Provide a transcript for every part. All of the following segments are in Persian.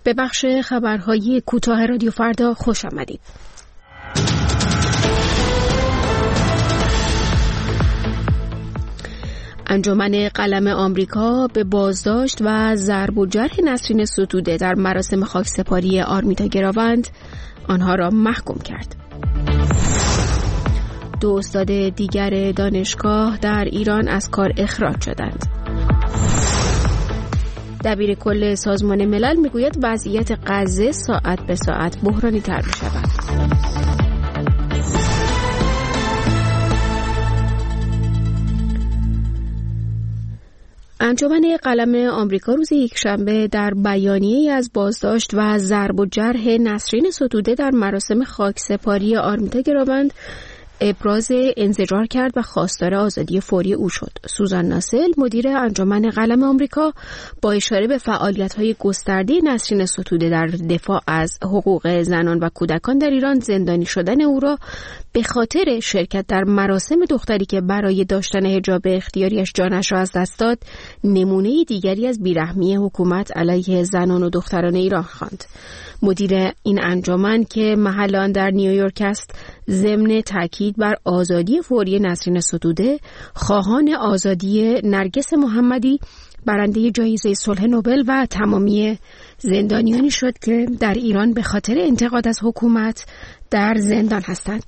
به بخش خبرهای کوتاه رادیو فردا خوش آمدید. انجمن قلم آمریکا به بازداشت و ضرب و جرح نسرین ستوده در مراسم خاکسپاری آرمیتا گراوند آنها را محکوم کرد. 2 استاد دیگر دانشگاه در ایران از کار اخراج شدند. دبیر کل سازمان ملل میگوید وضعیت غزه ساعت به ساعت بحرانی تر می شود. انجمن قلم آمریکا روز یکشنبه در بیانیه‌ای از بازداشت و ضرب و جرح نسرین ستوده در مراسم خاکسپاری آرمیتا گراوند ابراز انزجار کرد و خواستار آزادی فوری او شد. سوزان ناسل، مدیر انجمن قلم آمریکا، با اشاره به فعالیت‌های گسترده نسرین ستوده در دفاع از حقوق زنان و کودکان در ایران، زندانی شدن او را به خاطر شرکت در مراسم دختری که برای داشتن حجاب اختیاریش جانش را از دست داد، نمونه دیگری از بیرحمی حکومت علیه زنان و دختران ایران خواند. مدیر این انجمن که محل آن در نیویورک است، ضمن تاکید بر آزادی فوری نسرین ستوده، خواهان آزادی نرگس محمدی برنده جایزه صلح نوبل و تمامی زندانیانی شد که در ایران به خاطر انتقاد از حکومت در زندان هستند.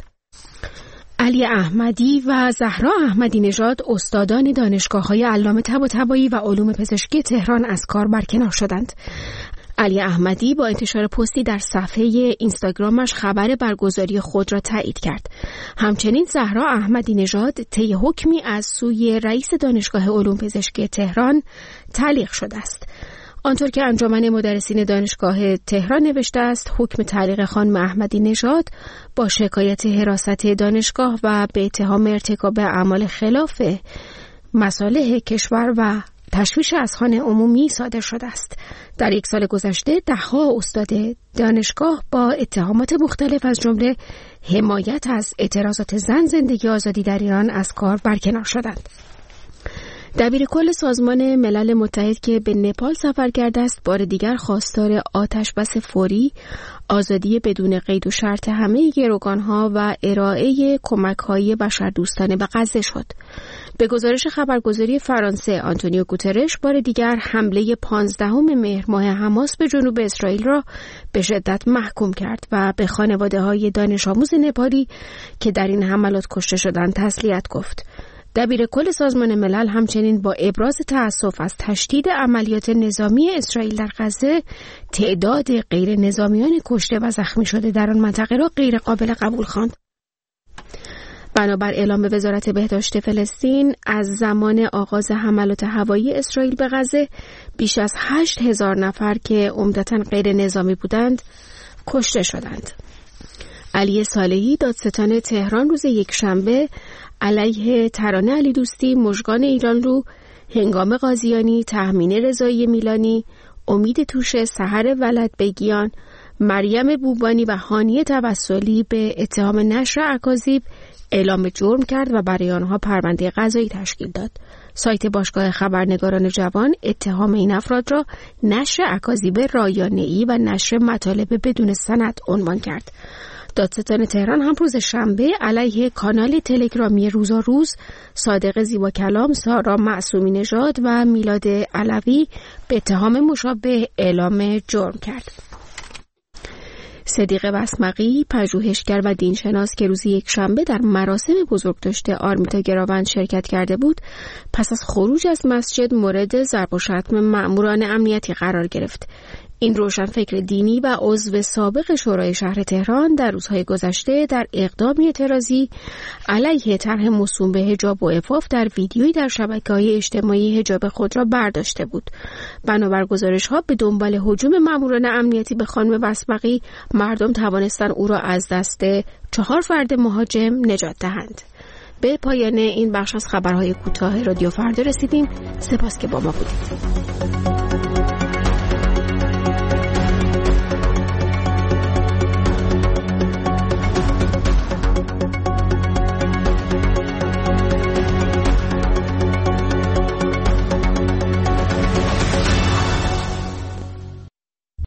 علی احمدی و زهرا احمدی نژاد، استادان دانشگاه‌های علامه طباطبایی و علوم پزشکی تهران، از کار برکنار شدند. علی احمدی با انتشار پستی در صفحه اینستاگرامش خبر برگزاری خود را تایید کرد. همچنین زهرا احمدی نژاد طی حکمی از سوی رئیس دانشگاه علوم پزشکی تهران تعلیق شده است. آنطور که انجمن مدرسین دانشگاه تهران نوشته است، حکم تعلیق خانم احمدی نژاد با شکایت حراست دانشگاه و به اتهام ارتکاب اعمال خلاف مصالح کشور و تشویش اذهان عمومی صادر شده است. در 1 سال گذشته 10 استاد دانشگاه با اتهامات مختلف از جمله حمایت از اعتراضات زن زندگی آزادی در ایران از کار برکنار شدند. دبیر کل سازمان ملل متحد که به نپال سفر کرده است، بار دیگر خواستار آتش بس فوری، آزادی بدون قید و شرط همه گروگانها و ارائه کمک‌های بشردوستانه به غزه شد. به گزارش خبرگزاری فرانسه، آنتونیو گوترش بار دیگر حمله 15 مهر ماه حماس به جنوب اسرائیل را به شدت محکوم کرد و به خانواده‌های دانش آموز نپالی که در این حملات کشته شدند تسلیت گفت. دبیر کل سازمان ملل همچنین با ابراز تأسف از تشدید عملیات نظامی اسرائیل در غزه، تعداد غیر نظامیان کشته و زخمی شده در آن منطقه را غیر قابل قبول خواند. بنابر اعلام وزارت بهداشت فلسطین، از زمان آغاز حملات هوایی اسرائیل به غزه، بیش از 8,000 نفر که عمدتاً غیر نظامی بودند کشته شدند. علی صالحی، دادستان تهران، روز یکشنبه علیه ترانه علی دوستی، مژگان ایران رو، هنگام قاضیانی، تهمین رضایی میلانی، امید توشه، سحر ولد بگیان، مریم بوبانی و هانیه توسلی به اتهام نشر اکاذیب اعلام جرم کرد و برای آنها پرونده قضایی تشکیل داد. سایت باشگاه خبرنگاران جوان اتهام این افراد را نشر اکاذیب رایانه‌ای و نشر مطالب بدون سند عنوان کرد. دادستان تهران هم روز شنبه علیه کانال تلگرامی روزا روز، صادق زیبا کلام، سارا معصومی نژاد و میلاد علوی به اتهام مشابه اعلام جرم کرد. صدیق بسمقی، پژوهشگر و دینشناس که روز یکشنبه در مراسم بزرگداشت آرمیتا گراوند شرکت کرده بود، پس از خروج از مسجد مورد ضرب و شتم مأموران امنیتی قرار گرفت. این روشنفکر دینی و عضو سابق شورای شهر تهران در روزهای گذشته در اقدامی اعتراضی علیه طرح موسوم به حجاب و عفاف در ویدیویی در شبکه‌های اجتماعی حجاب خود را برداشته بود. بنابر گزارش‌ها به دنبال هجوم ماموران امنیتی به خانم بسمقی، مردم توانستند او را از دست 4 فرد مهاجم نجات دهند. به پایان این بخش از خبرهای کوتاه رادیو فردا رسیدیم. سپاس که با ما بودید.